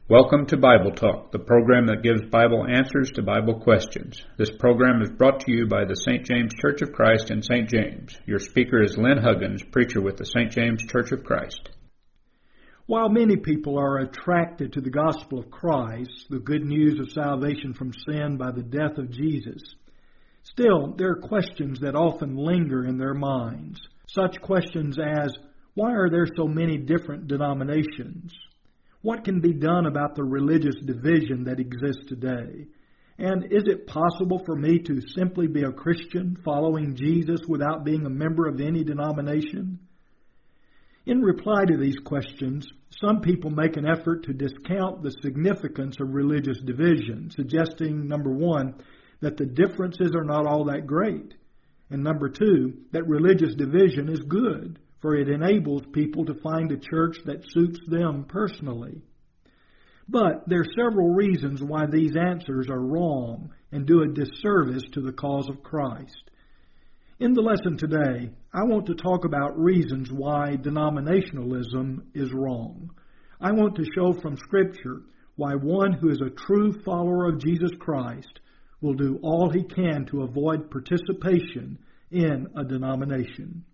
Welcome to Bible Talk, the program that gives Bible answers to Bible questions. This program is brought to you by the St. James Church of Christ in St. James. Your speaker is Lynn Huggins, preacher with the St. James Church of Christ. While many people are attracted to the gospel of Christ, the good news of salvation from sin by the death of Jesus, still there are questions that often linger in their minds. Such questions as, why are there so many different denominations? What can be done about the religious division that exists today? And is it possible for me to simply be a Christian following Jesus without being a member of any denomination? In reply to these questions, some people make an effort to discount the significance of religious division, suggesting, number one, that the differences are not all that great, and number two, that religious division is good, for it enables people to find a church that suits them personally. But there are several reasons why these answers are wrong and do a disservice to the cause of Christ. In the lesson today, I want to talk about reasons why denominationalism is wrong. I want to show from Scripture why one who is a true follower of Jesus Christ will do all he can to avoid participation in a denomination.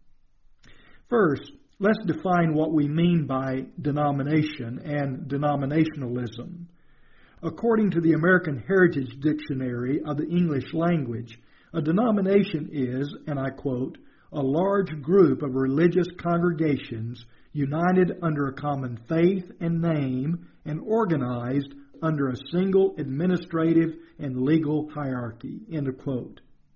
First, let's define what we mean by denomination and denominationalism. According to the American Heritage Dictionary of the English Language, a denomination is, and I quote, a large group of religious congregations united under a common faith and name and organized under a single administrative and legal hierarchy, end of quote.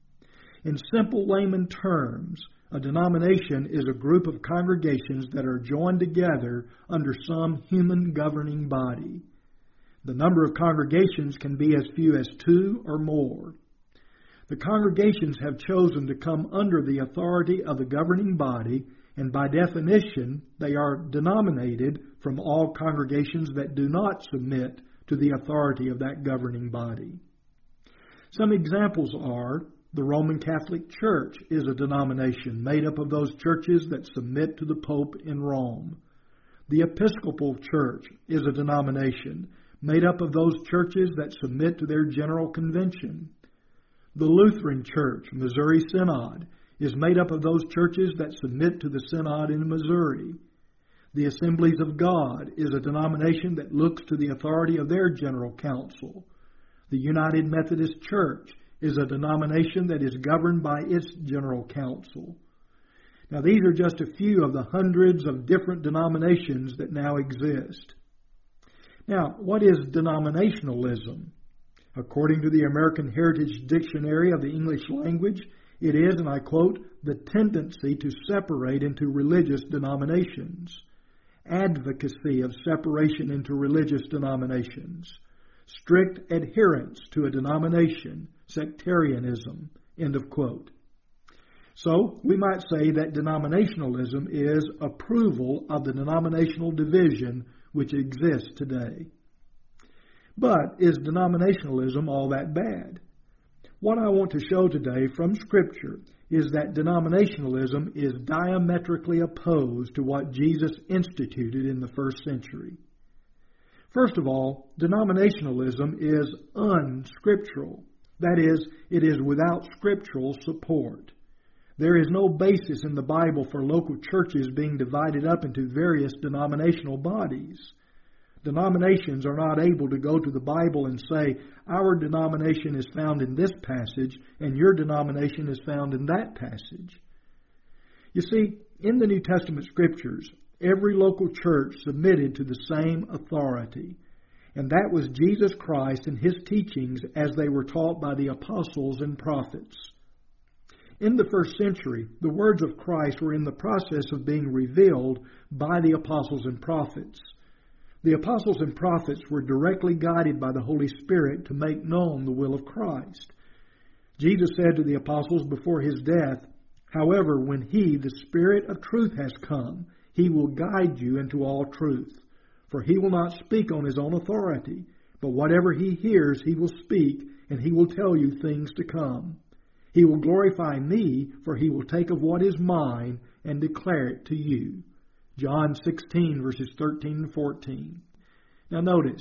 In simple layman terms, a denomination is a group of congregations that are joined together under some human governing body. The number of congregations can be as few as 2 or more. The congregations have chosen to come under the authority of the governing body, and by definition, they are denominated from all congregations that do not submit to the authority of that governing body. Some examples are: the Roman Catholic Church is a denomination made up of those churches that submit to the Pope in Rome. The Episcopal Church is a denomination made up of those churches that submit to their General Convention. The Lutheran Church, Missouri Synod, is made up of those churches that submit to the Synod in Missouri. The Assemblies of God is a denomination that looks to the authority of their General Council. The United Methodist Church is a denomination that is governed by its General Council. Now, these are just a few of the hundreds of different denominations that now exist. Now, what is denominationalism? According to the American Heritage Dictionary of the English Language, it is, and I quote, the tendency to separate into religious denominations, advocacy of separation into religious denominations, strict adherence to a denomination, sectarianism, end of quote. So, we might say that denominationalism is approval of the denominational division which exists today. But is denominationalism all that bad? What I want to show today from Scripture is that denominationalism is diametrically opposed to what Jesus instituted in the first century. First of all, denominationalism is unscriptural. That is, it is without scriptural support. There is no basis in the Bible for local churches being divided up into various denominational bodies. Denominations are not able to go to the Bible and say, our denomination is found in this passage and your denomination is found in that passage. You see, in the New Testament Scriptures, every local church submitted to the same authority, and that was Jesus Christ and His teachings as they were taught by the apostles and prophets. In the first century, the words of Christ were in the process of being revealed by the apostles and prophets. The apostles and prophets were directly guided by the Holy Spirit to make known the will of Christ. Jesus said to the apostles before His death, however, when He, the Spirit of truth, has come, He will guide you into all truth. For He will not speak on His own authority, but whatever He hears He will speak, and He will tell you things to come. He will glorify Me, for He will take of what is mine and declare it to you. John 16, verses 13 and 14. Now notice,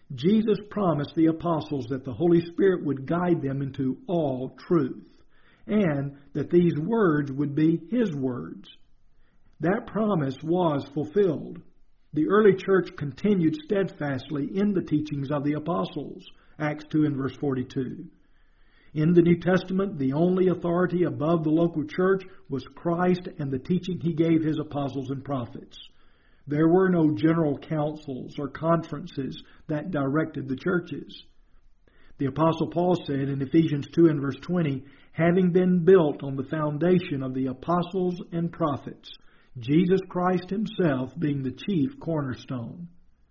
Jesus promised the apostles that the Holy Spirit would guide them into all truth, and that these words would be His words. That promise was fulfilled. The early church continued steadfastly in the teachings of the apostles, Acts 2 and verse 42. In the New Testament, the only authority above the local church was Christ and the teaching He gave His apostles and prophets. There were no general councils or conferences that directed the churches. The Apostle Paul said in Ephesians 2 and verse 20, having been built on the foundation of the apostles and prophets, Jesus Christ Himself being the chief cornerstone.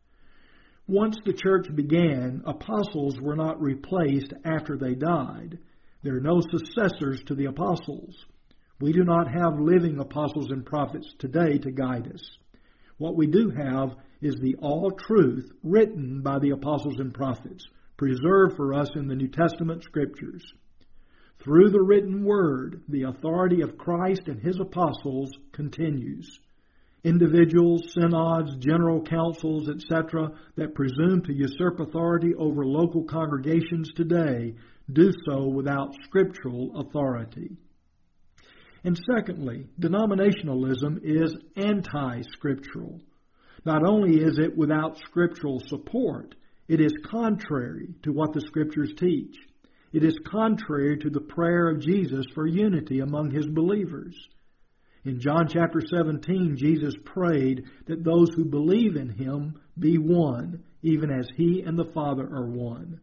Once the church began, apostles were not replaced after they died. There are no successors to the apostles. We do not have living apostles and prophets today to guide us. What we do have is the all-truth written by the apostles and prophets, preserved for us in the New Testament Scriptures. Through the written word, the authority of Christ and His apostles continues. Individuals, synods, general councils, etc., that presume to usurp authority over local congregations today do so without scriptural authority. And secondly, denominationalism is anti-scriptural. Not only is it without scriptural support, it is contrary to what the Scriptures teach. It is contrary to the prayer of Jesus for unity among His believers. In John chapter 17, Jesus prayed that those who believe in Him be one, even as He and the Father are one.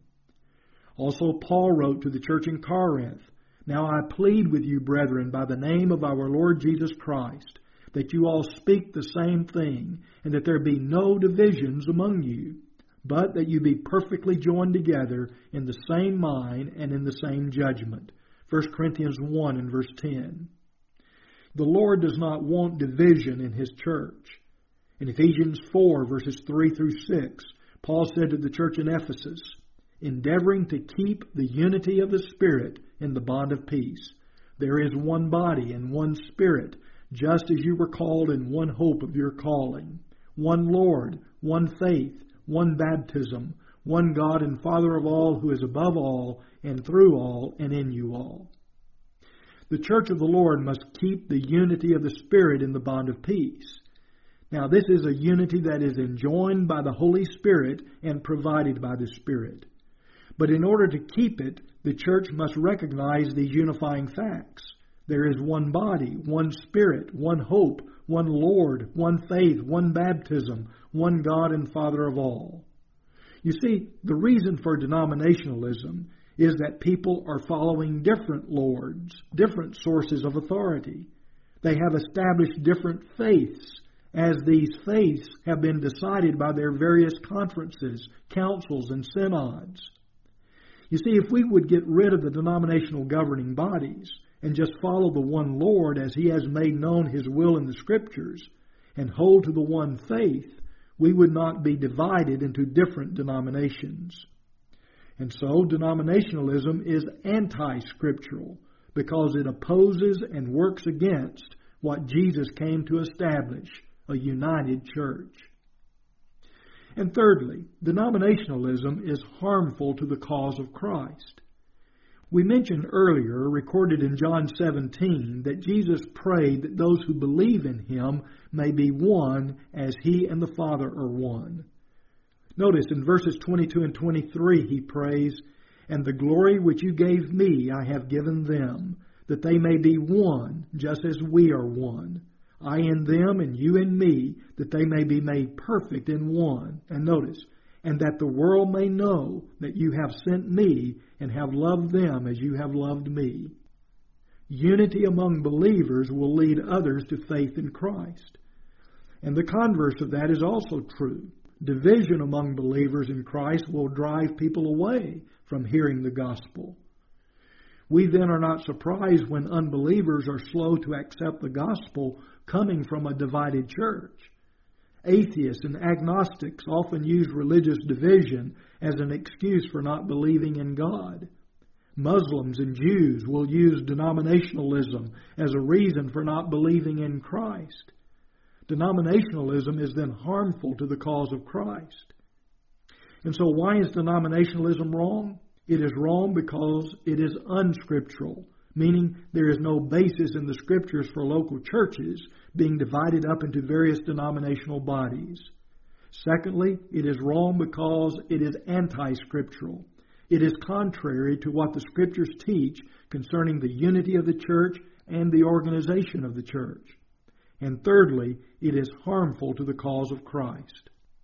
Also, Paul wrote to the church in Corinth, now I plead with you, brethren, by the name of our Lord Jesus Christ, that you all speak the same thing, and that there be no divisions among you, but that you be perfectly joined together in the same mind and in the same judgment. 1 Corinthians 1 and verse 10. The Lord does not want division in His church. In Ephesians 4 verses 3 through 6, Paul said to the church in Ephesus, endeavoring to keep the unity of the Spirit in the bond of peace. There is one body and one Spirit, just as you were called in one hope of your calling. One Lord, one faith, one baptism, one God and Father of all, who is above all, and through all, and in you all. The church of the Lord must keep the unity of the Spirit in the bond of peace. Now, this is a unity that is enjoined by the Holy Spirit and provided by the Spirit. But in order to keep it, the church must recognize these unifying facts. There is one body, one Spirit, one hope, one Lord, one faith, one baptism, one God and Father of all. You see, the reason for denominationalism is that people are following different lords, different sources of authority. They have established different faiths, as these faiths have been decided by their various conferences, councils, and synods. You see, if we would get rid of the denominational governing bodies and just follow the one Lord as He has made known His will in the Scriptures and hold to the one faith, we would not be divided into different denominations. And so denominationalism is anti-scriptural because it opposes and works against what Jesus came to establish, a united church. And thirdly, denominationalism is harmful to the cause of Christ. We mentioned earlier, recorded in John 17, that Jesus prayed that those who believe in Him may be one as He and the Father are one. Notice in verses 22 and 23 He prays, and the glory which you gave me I have given them, that they may be one, just as we are one. I in them and you in me, that they may be made perfect in one. And notice, and that the world may know that you have sent me and have loved them as you have loved me. Unity among believers will lead others to faith in Christ. And the converse of that is also true. Division among believers in Christ will drive people away from hearing the gospel. We then are not surprised when unbelievers are slow to accept the gospel coming from a divided church. Atheists and agnostics often use religious division as an excuse for not believing in God. Muslims and Jews will use denominationalism as a reason for not believing in Christ. Denominationalism is then harmful to the cause of Christ. And so why is denominationalism wrong? It is wrong because it is unscriptural, meaning there is no basis in the Scriptures for local churches being divided up into various denominational bodies. Secondly, it is wrong because it is anti-scriptural. It is contrary to what the Scriptures teach concerning the unity of the church and the organization of the church. And thirdly, it is harmful to the cause of Christ.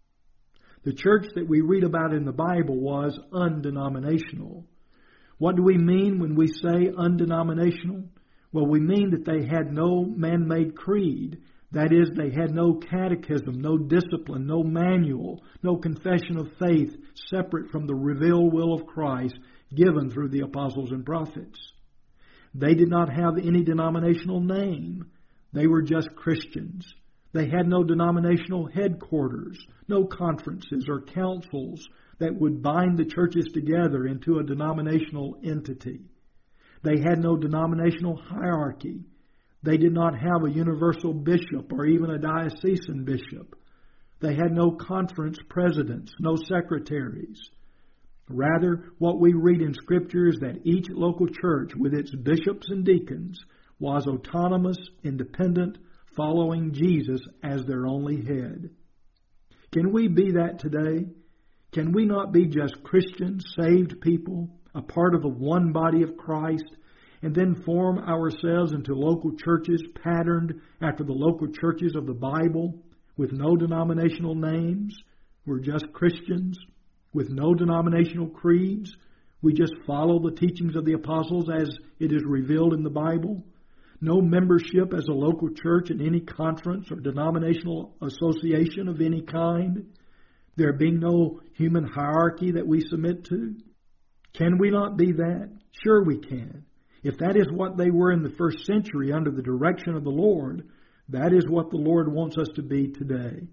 The church that we read about in the Bible was undenominational. What do we mean when we say undenominational? Well, we mean that they had no man-made creed. That is, they had no catechism, no discipline, no manual, no confession of faith separate from the revealed will of Christ given through the apostles and prophets. They did not have any denominational name. They were just Christians. They had no denominational headquarters, no conferences or councils that would bind the churches together into a denominational entity. They had no denominational hierarchy. They did not have a universal bishop or even a diocesan bishop. They had no conference presidents, no secretaries. Rather, what we read in Scripture is that each local church with its bishops and deacons was autonomous, independent, following Jesus as their only head. Can we be that today? Can we not be just Christians, saved people, a part of the one body of Christ, and then form ourselves into local churches patterned after the local churches of the Bible with no denominational names? We're just Christians with no denominational creeds. We just follow the teachings of the apostles as it is revealed in the Bible. No membership as a local church in any conference or denominational association of any kind. There being no human hierarchy that we submit to. Can we not be that? Sure we can. If that is what they were in the first century under the direction of the Lord, that is what the Lord wants us to be today.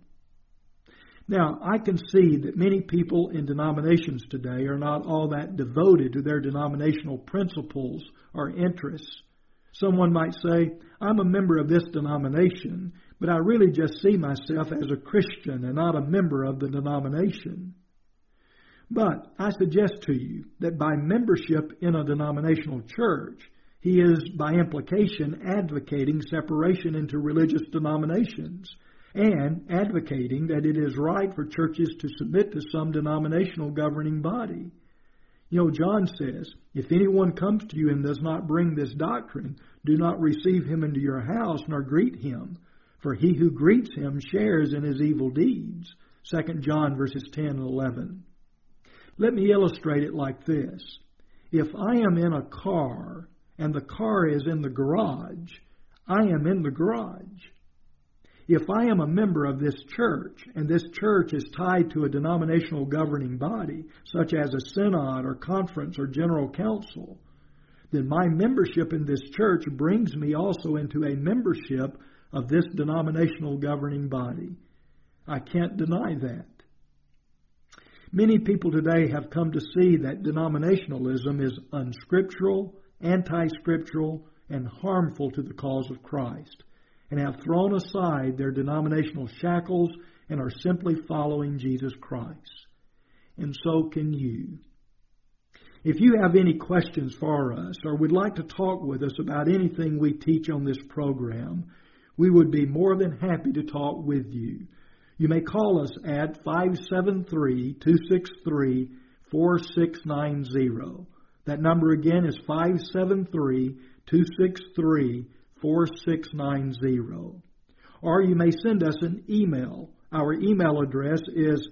Now, I can see that many people in denominations today are not all that devoted to their denominational principles or interests. Someone might say, I'm a member of this denomination, but I really just see myself as a Christian and not a member of the denomination. But I suggest to you that by membership in a denominational church, he is, by implication, advocating separation into religious denominations and advocating that it is right for churches to submit to some denominational governing body. You know, John says, if anyone comes to you and does not bring this doctrine, do not receive him into your house nor greet him, for he who greets him shares in his evil deeds. 2 John verses 10 and 11. Let me illustrate it like this. If I am in a car and the car is in the garage, I am in the garage. If I am a member of this church, and this church is tied to a denominational governing body, such as a synod or conference or general council, then my membership in this church brings me also into a membership of this denominational governing body. I can't deny that. Many people today have come to see that denominationalism is unscriptural, anti-scriptural, and harmful to the cause of Christ, and have thrown aside their denominational shackles and are simply following Jesus Christ. And so can you. If you have any questions for us or would like to talk with us about anything we teach on this program, we would be more than happy to talk with you. You may call us at 573-263-4690. That number again is 573-263-4690. Or you may send us an email. Our email address is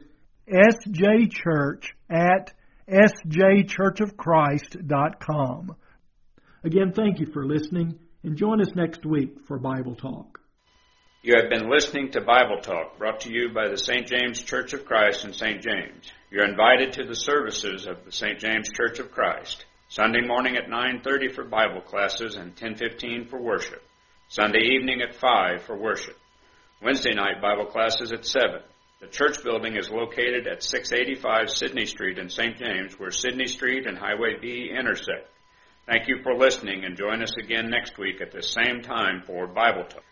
sjchurch@sjchurchofchrist.com. Again, thank you for listening, and join us next week for Bible Talk. You have been listening to Bible Talk, brought to you by the St. James Church of Christ in St. James. You're invited to the services of the St. James Church of Christ. Sunday morning at 9:30 for Bible classes and 10:15 for worship. Sunday evening at 5 for worship. Wednesday night Bible classes at 7. The church building is located at 685 Sydney Street in St. James, where Sydney Street and Highway B intersect. Thank you for listening, and join us again next week at the same time for Bible Talk.